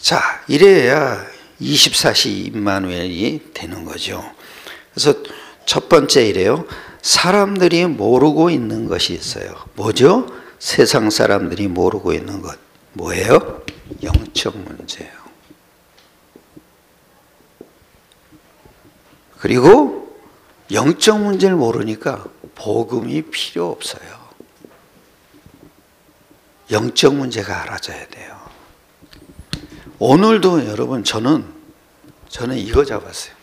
자, 이래야 24시 임마누엘이 되는 거죠. 그래서 첫 번째 이래요. 사람들이 모르고 있는 것이 있어요. 뭐죠? 세상 사람들이 모르고 있는 것. 뭐예요? 영적 문제예요. 그리고 영적 문제를 모르니까 복음이 필요 없어요. 영적 문제가 알아져야 돼요. 오늘도 여러분 저는 이거 잡았어요.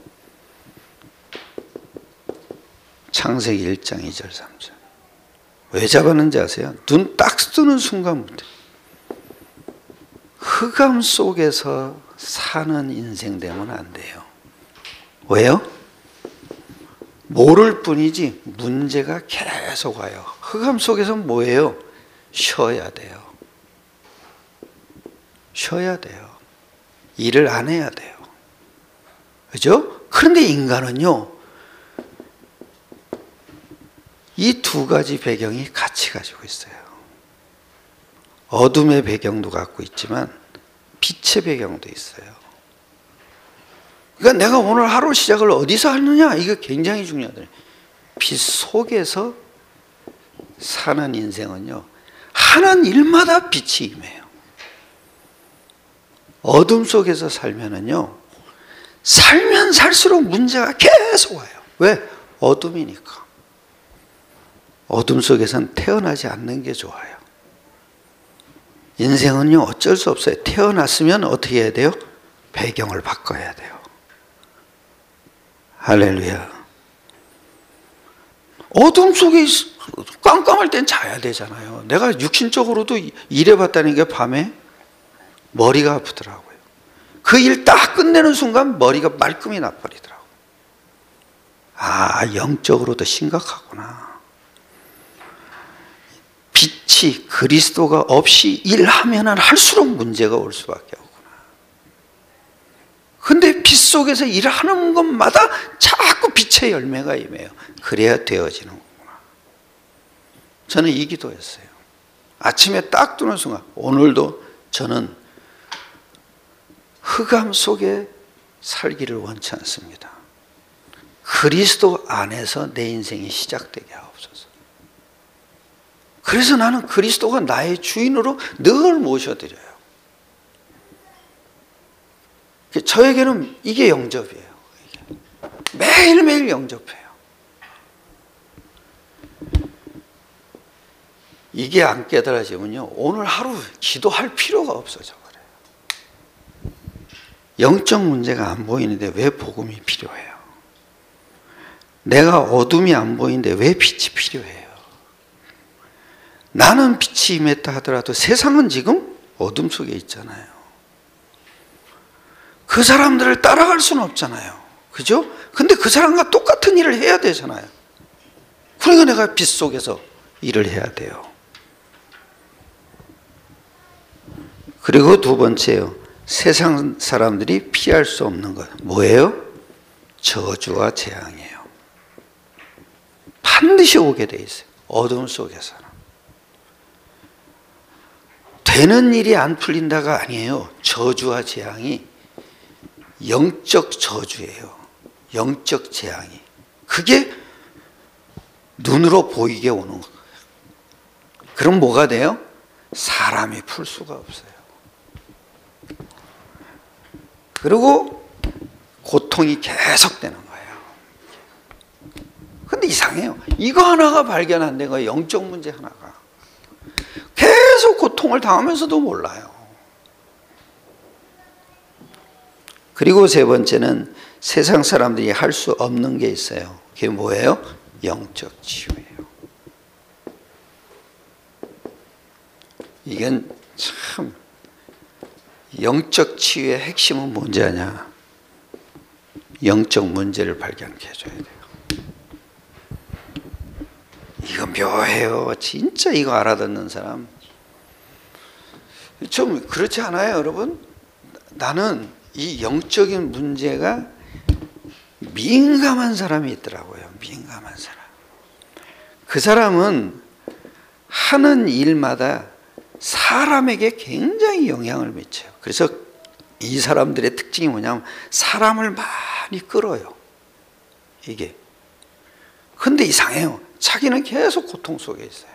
창세기 1장 2절 3절. 왜 잡았는지 아세요? 눈 딱 뜨는 순간부터 흑암 속에서 사는 인생 되면 안 돼요. 왜요? 모를 뿐이지 문제가 계속 와요. 흑암 속에서 뭐예요? 쉬어야 돼요. 쉬어야 돼요. 일을 안 해야 돼요. 그죠? 그런데 인간은요, 이 두 가지 배경이 같이 가지고 있어요. 어둠의 배경도 갖고 있지만 빛의 배경도 있어요. 그러니까 내가 오늘 하루 시작을 어디서 하느냐, 이거 굉장히 중요하다. 빛 속에서 사는 인생은요, 하는 일마다 빛이 임해요. 어둠 속에서 살면은요, 살면 살수록 문제가 계속 와요. 왜? 어둠이니까. 어둠 속에서는 태어나지 않는 게 좋아요. 인생은요, 어쩔 수 없어요. 태어났으면 어떻게 해야 돼요? 배경을 바꿔야 돼요. 할렐루야. 어둠 속에 깜깜할 땐 자야 되잖아요. 내가 육신적으로도 일해봤다는 게 밤에 머리가 아프더라고요. 그 일 딱 끝내는 순간 머리가 말끔히 나버리더라고요. 아, 영적으로도 심각하구나. 빛이 그리스도가 없이 일하면 할수록 문제가 올 수밖에 없구나. 근데 빛 속에서 일하는 것마다 자꾸 빛의 열매가 임해요. 그래야 되어지는 거구나. 저는 이 기도했어요. 아침에 딱 뜨는 순간, 오늘도 저는 흑암 속에 살기를 원치 않습니다. 그리스도 안에서 내 인생이 시작되게 하옵소서. 그래서 나는 그리스도가 나의 주인으로 늘 모셔드려요. 저에게는 이게 영접이에요. 매일매일 영접해요. 이게 안 깨달아지면요, 오늘 하루 기도할 필요가 없어져 버려요. 영적 문제가 안 보이는데 왜 복음이 필요해요? 내가 어둠이 안 보이는데 왜 빛이 필요해요? 나는 빛이 임했다 하더라도 세상은 지금 어둠 속에 있잖아요. 그 사람들을 따라갈 수는 없잖아요. 그죠? 근데 그 사람과 똑같은 일을 해야 되잖아요. 그러니까 내가 빛 속에서 일을 해야 돼요. 그리고 두 번째요. 세상 사람들이 피할 수 없는 것. 뭐예요? 저주와 재앙이에요. 반드시 오게 돼 있어요. 어둠 속에서는. 되는 일이 안 풀린다가 아니에요. 저주와 재앙이 영적 저주예요. 영적 재앙이. 그게 눈으로 보이게 오는 거예요. 그럼 뭐가 돼요? 사람이 풀 수가 없어요. 그리고 고통이 계속되는 거예요. 근데 이상해요. 이거 하나가 발견 안 된 거예요. 영적 문제 하나가. 계속 고통을 당하면서도 몰라요. 그리고 세 번째는 세상 사람들이 할 수 없는 게 있어요. 그게 뭐예요? 영적 치유예요. 이건 참, 영적 치유의 핵심은 뭔지 아냐? 영적 문제를 발견해 줘야 돼요. 이거 묘해요. 진짜 이거 알아듣는 사람. 좀 그렇지 않아요, 여러분? 나는 이 영적인 문제가 민감한 사람이 있더라고요. 민감한 사람. 그 사람은 하는 일마다 사람에게 굉장히 영향을 미쳐요. 그래서 이 사람들의 특징이 뭐냐면 사람을 많이 끌어요. 이게. 근데 이상해요. 자기는 계속 고통 속에 있어요.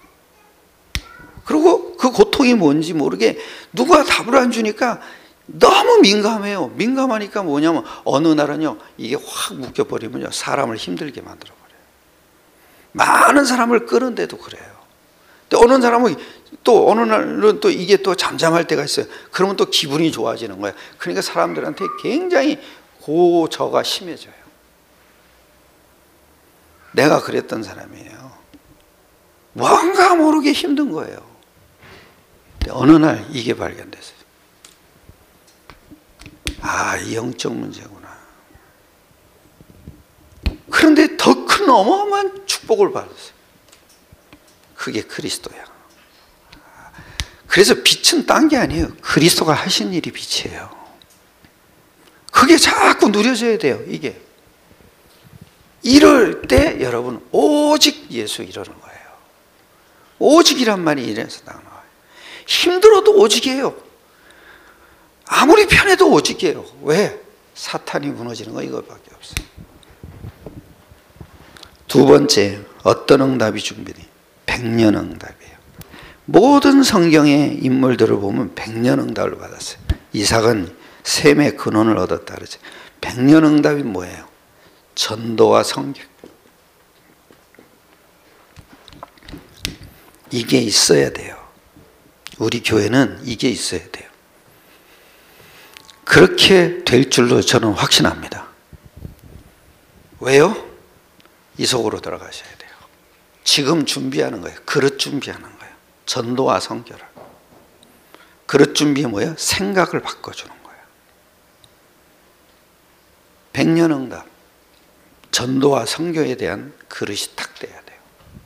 그리고 그 고통이 뭔지 모르게 누가 답을 안 주니까 너무 민감해요. 민감하니까 뭐냐면 어느 날은요, 이게 확 묶여버리면요, 사람을 힘들게 만들어버려요. 많은 사람을 끄는데도 그래요. 근데 어느 사람은 또 어느 날은 또 이게 또 잠잠할 때가 있어요. 그러면 또 기분이 좋아지는 거예요. 그러니까 사람들한테 굉장히 고저가 심해져요. 내가 그랬던 사람이에요. 뭔가 모르게 힘든 거예요. 근데 어느 날 이게 발견됐어요. 아, 이 영적 문제구나. 그런데 더 큰 어마어마한 축복을 받았어요. 그게 그리스도야. 그래서 빛은 딴 게 아니에요. 그리스도가 하신 일이 빛이에요. 그게 자꾸 누려져야 돼요. 이게. 이럴 때 여러분 오직 예수 이러는 거예요. 오직이란 말이 이래서 나와요. 힘들어도 오직이에요. 아무리 편해도 오직이에요. 왜? 사탄이 무너지는 거 이것밖에 없어요. 두 번째, 어떤 응답이 준비돼? 백년응답이에요. 모든 성경의 인물들을 보면 백년응답을 받았어요. 이삭은 셈의 근원을 얻었다 그러죠. 백년응답이 뭐예요? 전도와 선교. 이게 있어야 돼요. 우리 교회는 이게 있어야 돼요. 그렇게 될 줄로 저는 확신합니다. 왜요? 이 속으로 들어가셔야 돼요. 지금 준비하는 거예요. 그릇 준비하는 거예요. 전도와 선교를. 그릇 준비가 뭐예요? 생각을 바꿔주는 거예요. 백년응답. 전도와 선교에 대한 그릇이 탁 돼야 돼요.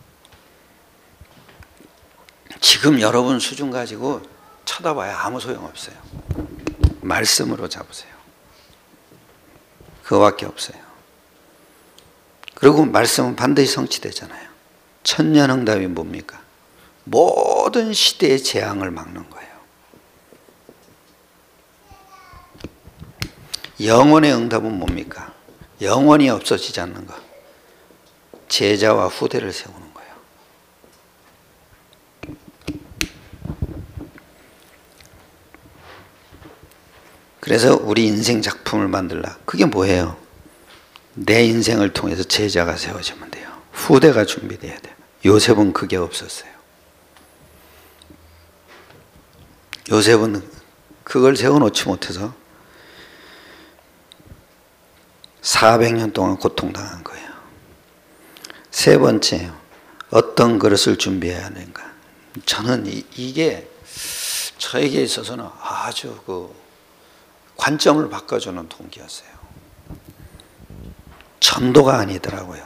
지금 여러분 수준 가지고 쳐다봐야 아무 소용없어요. 말씀으로 잡으세요. 그거밖에 없어요. 그리고 말씀은 반드시 성취되잖아요. 천년응답이 뭡니까? 모든 시대의 재앙을 막는 거예요. 영원의 응답은 뭡니까? 영원히 없어지지 않는 것. 제자와 후대를 세우는 거예요. 그래서 우리 인생 작품을 만들라. 그게 뭐예요? 내 인생을 통해서 제자가 세워지면 돼요. 후대가 준비돼야 돼요. 요셉은 그게 없었어요. 요셉은 그걸 세워놓지 못해서 400년 동안 고통당한 거예요. 세 번째, 어떤 그릇을 준비해야 하는가. 저는 이게 저에게 있어서는 아주 그 관점을 바꿔주는 동기였어요. 전도가 아니더라고요.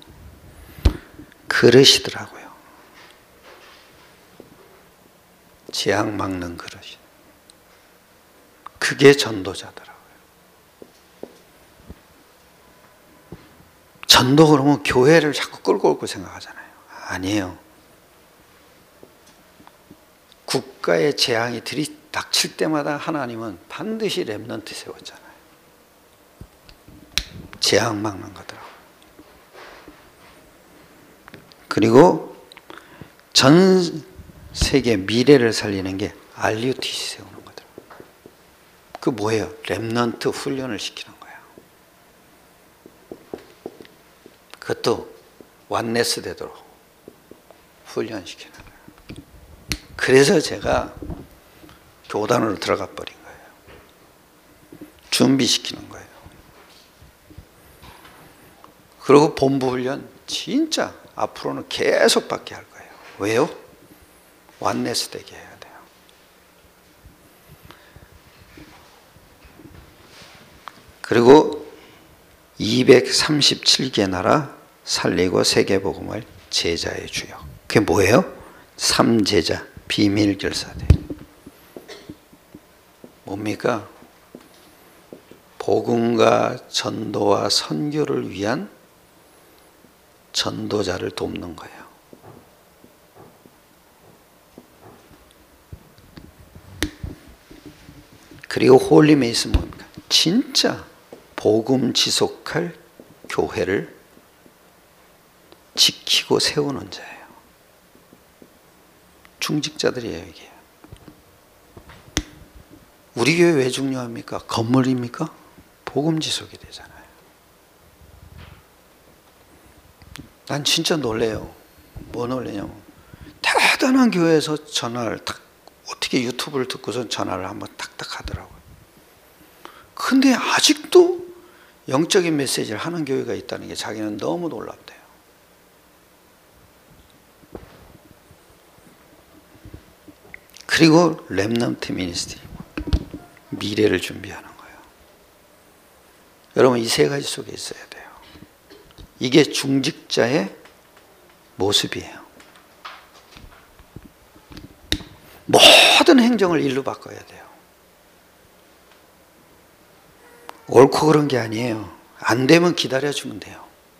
그릇이더라고요. 재앙 막는 그릇이. 그게 전도자더라고요. 전도 그러면 교회를 자꾸 끌고 올 거 생각하잖아요. 아니에요. 국가의 재앙이 들이닥칠 때마다 하나님은 반드시 렘넌트 세웠잖아요. 재앙 막는 거더라고요. 그리고 전 세계 미래를 살리는 게 RUTC 세우는 거더라고요. 그 뭐예요? 렘넌트 훈련을 시키는 거예요. 그것도 완네스 되도록 훈련시키는 거예요. 그래서 제가 교단으로 들어가 버린 거예요. 준비시키는 거예요. 그리고 본부 훈련 진짜 앞으로는 계속 받게 할 거예요. 왜요? 완네스 되게 해야 돼요. 그리고 237개 나라 살리고 세계복음을 제자의 주역. 그게 뭐예요? 3제자 비밀결사대. 뭡니까? 복음과 전도와 선교를 위한 전도자를 돕는 거예요. 그리고 홀리메이스 뭡니까? 진짜 복음 지속할 교회를 지키고 세우는 자예요. 중직자들이에요, 이게. 우리 교회 왜 중요합니까? 건물입니까? 복음 지속이 되잖아요. 난 진짜 놀래요. 뭐 놀래냐면 대단한 교회에서 전화를 탁, 어떻게 유튜브를 듣고선 전화를 한번 탁탁 하더라고요. 근데 아직도 영적인 메시지를 하는 교회가 있다는 게 자기는 너무 놀랍대요. 그리고 렘넌트 미니스트리, 미래를 준비하는 거예요. 여러분, 이 세 가지 속에 있어야 돼요. 이게 중직자의 모습이에요. 모든 행정을 일로 바꿔야 돼요. 옳고 그런 게 아니에요. 안 되면 기다려주면 돼요.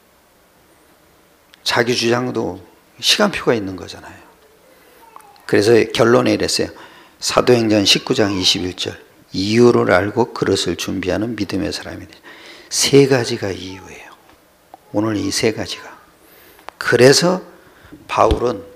자기 주장도 시간표가 있는 거잖아요. 그래서 결론에 이랬어요. 사도행전 19장 21절. 이유를 알고 그릇을 준비하는 믿음의 사람이 돼. 세 가지가 이유예요. 오늘 이 세 가지가. 그래서 바울은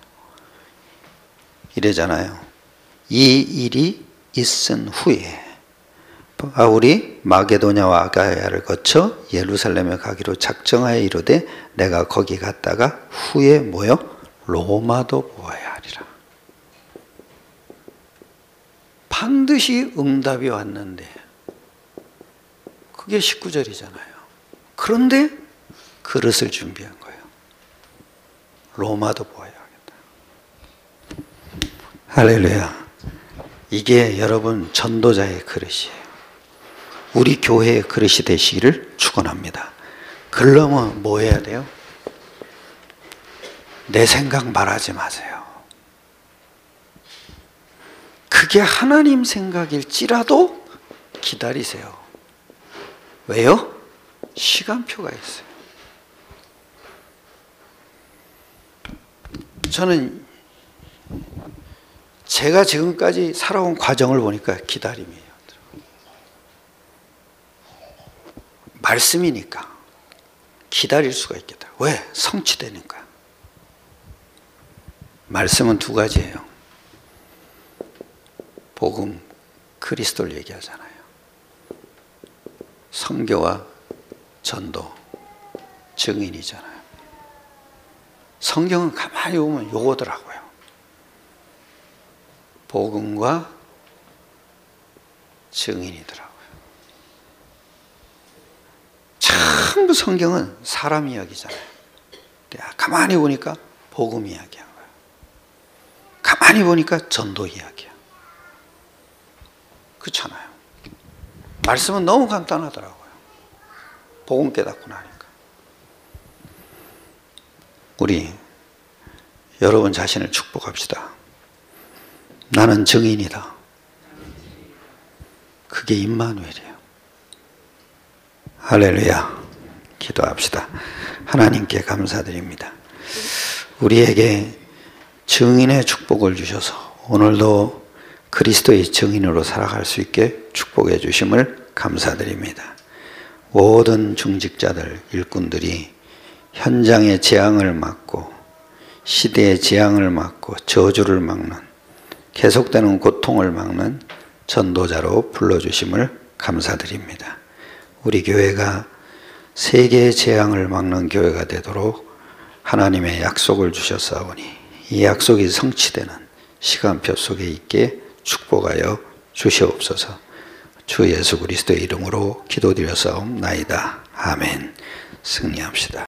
이래잖아요. 이 일이 있은 후에 바울이 마게도냐와 아가야를 거쳐 예루살렘에 가기로 작정하여 이르되 내가 거기 갔다가 후에 뭐요? 로마도 보아야 하리라. 반드시 응답이 왔는데 그게 19절이잖아요. 그런데 그릇을 준비한 거예요. 로마도 보아야 하겠다. 할렐루야. 이게 여러분 전도자의 그릇이에요. 우리 교회의 그릇이 되시기를 축원합니다. 그러려면 뭐 해야 돼요? 내 생각 말하지 마세요. 그게 하나님 생각일지라도 기다리세요. 왜요? 시간표가 있어요. 저는 제가 지금까지 살아온 과정을 보니까 기다림이에요. 말씀이니까 기다릴 수가 있겠다. 왜? 성취되니까. 말씀은 두 가지예요. 복음, 그리스도를 얘기하잖아요. 선교와 전도, 증인이잖아요. 성경은 가만히 보면 요거더라고요. 복음과 증인이더라고요. 전부 성경은 사람 이야기잖아요. 가만히 보니까 복음 이야기한 거예요. 가만히 보니까 전도 이야기야. 그렇잖아요. 말씀은 너무 간단하더라고요. 복음 깨닫고 나니까. 우리 여러분 자신을 축복합시다. 나는 증인이다. 그게 임마누엘이에요. 할렐루야. 기도합시다. 하나님께 감사드립니다. 우리에게 증인의 축복을 주셔서 오늘도 그리스도의 증인으로 살아갈 수 있게 축복해 주심을 감사드립니다. 모든 중직자들, 일꾼들이 현장의 재앙을 막고 시대의 재앙을 막고 저주를 막는 계속되는 고통을 막는 전도자로 불러주심을 감사드립니다. 우리 교회가 세계의 재앙을 막는 교회가 되도록 하나님의 약속을 주셨사오니 이 약속이 성취되는 시간표 속에 있게 축복하여 주시옵소서. 주 예수 그리스도의 이름으로 기도드렸사옵나이다. 아멘. 승리합시다.